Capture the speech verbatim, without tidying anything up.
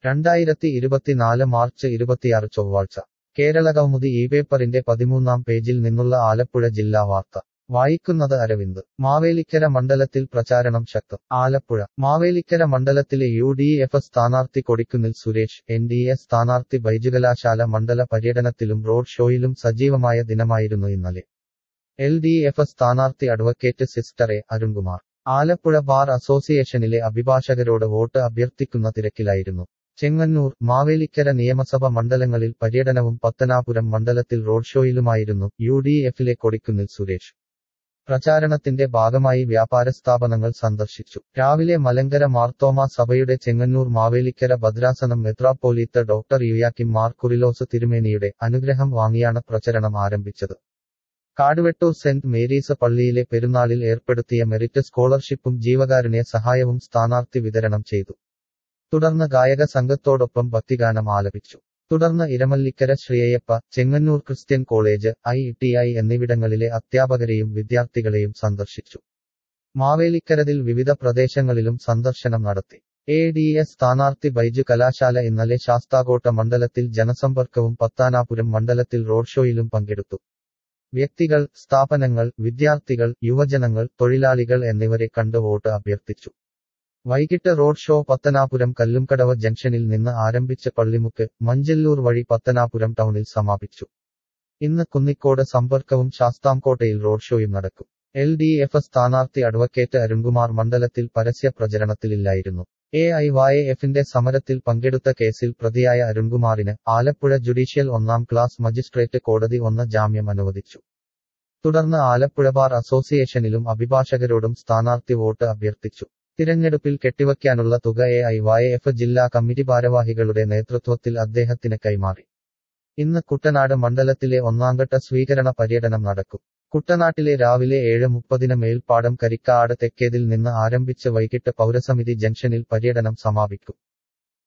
രണ്ടായിരത്തി ഇരുപത്തിനാല് മാർച്ച് ഇരുപത്തിയാറ് ചൊവ്വാഴ്ച കേരള കൗമുദി ഈ പേപ്പറിന്റെ പതിമൂന്നാം പേജിൽ നിന്നുള്ള ആലപ്പുഴ ജില്ലാ വാർത്ത വായിക്കുന്നത് അരവിന്ദ്. മാവേലിക്കര മണ്ഡലത്തിൽ പ്രചാരണം ശക്തം. ആലപ്പുഴ മാവേലിക്കര മണ്ഡലത്തിലെ യു ഡി എഫ് സ്ഥാനാർത്ഥി Kodikunnil Suresh N D A സ്ഥാനാർത്ഥി ബൈജുകലാശാല മണ്ഡല പര്യടനത്തിലും റോഡ് ഷോയിലും സജീവമായ ദിനമായിരുന്നു ഇന്നലെ. എൽ ഡി എഫ് സ്ഥാനാർത്ഥി advocate sister A Arunkumar Alappuzha bar അസോസിയേഷനിലെ അഭിഭാഷകരോട് വോട്ട് അഭ്യർത്ഥിക്കുന്ന തിരക്കിലായിരുന്നു. ചെങ്ങന്നൂർ, മാവേലിക്കര നിയമസഭ മണ്ഡലങ്ങളിൽ പര്യടനവും പത്തനാപുരം മണ്ഡലത്തിൽ റോഡ് ഷോയിലുമായിരുന്നു യു ഡി എഫിലെ കൊടിക്കുന്നിൽ സുരേഷ്. പ്രചാരണത്തിന്റെ ഭാഗമായി വ്യാപാര സ്ഥാപനങ്ങൾ സന്ദർശിച്ചു. രാവിലെ മലങ്കര മാർത്തോമാ സഭയുടെ ചെങ്ങന്നൂർ മാവേലിക്കര ഭദ്രാസനം മെത്രാപ്പോലീത്ത ഡോക്ടർ യുയാക്കിം മാർ കുറിലോസ് തിരുമേനിയുടെ അനുഗ്രഹം വാങ്ങിയാണ് പ്രചരണം ആരംഭിച്ചത്. കാടുവെട്ടൂർ സെന്റ് മേരീസ് പള്ളിയിലെ പെരുന്നാളിൽ ഏർപ്പെടുത്തിയ മെറിറ്റ് സ്കോളർഷിപ്പും ജീവകാരുണ്യ സഹായവും സ്ഥാനാർത്ഥി വിതരണം ചെയ്തു. തുടർന്ന് ഗായക സംഘത്തോടൊപ്പം ഭക്തിഗാനം ആലപിച്ചു. തുടർന്ന് Iramallikkara Sree Ayyappa, Chengannur Christian college, I T I എന്നിവിടങ്ങളിലെ അധ്യാപകരെയും വിദ്യാർത്ഥികളെയും സന്ദർശിച്ചു. മാവേലിക്കരയിൽ വിവിധ പ്രദേശങ്ങളിലും സന്ദർശനം നടത്തി. എ ഡി എ സ്ഥാനാർത്ഥി ബൈജു കലാശാല ഇന്നലെ ശാസ്താകോട്ട മണ്ഡലത്തിൽ ജനസമ്പർക്കവും പത്താനാപുരം മണ്ഡലത്തിൽ റോഡ് ഷോയിലും പങ്കെടുത്തു. വ്യക്തികൾ, സ്ഥാപനങ്ങൾ, വിദ്യാർത്ഥികൾ, യുവജനങ്ങൾ, തൊഴിലാളികൾ എന്നിവരെ കണ്ട് വോട്ട് അഭ്യർത്ഥിച്ചു. വൈകിട്ട് റോഡ് ഷോ പത്തനാപുരം കല്ലുംകടവ് ജംഗ്ഷനിൽ നിന്ന് ആരംഭിച്ച പള്ളിമുക്ക്, മഞ്ചല്ലൂർ വഴി പത്തനാപുരം ടൗണിൽ സമാപിച്ചു. ഇന്ന് കുന്നിക്കോട് സമ്പർക്കവും ശാസ്താംകോട്ടയിൽ റോഡ് ഷോയും നടക്കും. എൽ ഡി എഫ് സ്ഥാനാർത്ഥി അഡ്വക്കേറ്റ് അരുൺകുമാർ മണ്ഡലത്തിൽ പരസ്യ പ്രചരണത്തിലില്ലായിരുന്നു. എ ഐ വൈ എഫിന്റെ സമരത്തിൽ പങ്കെടുത്ത കേസിൽ പ്രതിയായ അരുൺകുമാറിന് ആലപ്പുഴ ജുഡീഷ്യൽ ഒന്നാം ക്ലാസ് മജിസ്ട്രേറ്റ് കോടതി ഒന്ന് ജാമ്യം അനുവദിച്ചു. തുടർന്ന് ആലപ്പുഴ ബാർ അസോസിയേഷനിലും അഭിഭാഷകരോടും സ്ഥാനാർത്ഥി വോട്ട് അഭ്യർത്ഥിച്ചു. തിരഞ്ഞെടുപ്പിൽ കെട്ടിവയ്ക്കാനുള്ള തുക എ ഐ വൈ എഫ് ജില്ലാ കമ്മിറ്റി ഭാരവാഹികളുടെ നേതൃത്വത്തിൽ അദ്ദേഹത്തിന് കൈമാറി. ഇന്ന് കുട്ടനാട് മണ്ഡലത്തിലെ ഒന്നാംഘട്ട സ്വീകരണ പര്യടനം നടക്കും. കുട്ടനാട്ടിലെ രാവിലെ ഏഴ് മുപ്പതിന് മേൽപ്പാടം കരിക്കാട് തെക്കേതിൽ നിന്ന് ആരംഭിച്ച് വൈകിട്ട് പൗരസമിതി ജംഗ്ഷനിൽ പര്യടനം സമാപിക്കും.